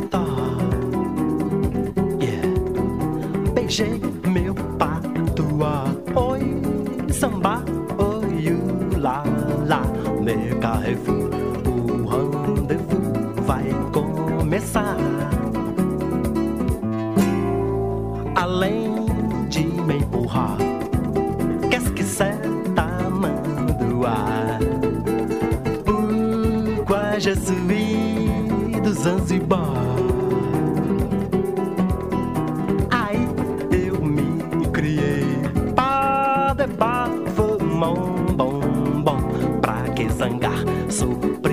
cantar. Yeah. Beijei meu patois. Oi, samba, oi, lá, lá. Me carrefour, o rendezvous vai começar. Além de me empurrar, qu'est-ce que c'est ta main droite? Pourquoi je suis do Zanzibar? Aí eu me criei para debaixo, mon bom, bom, pra que zangar? Sou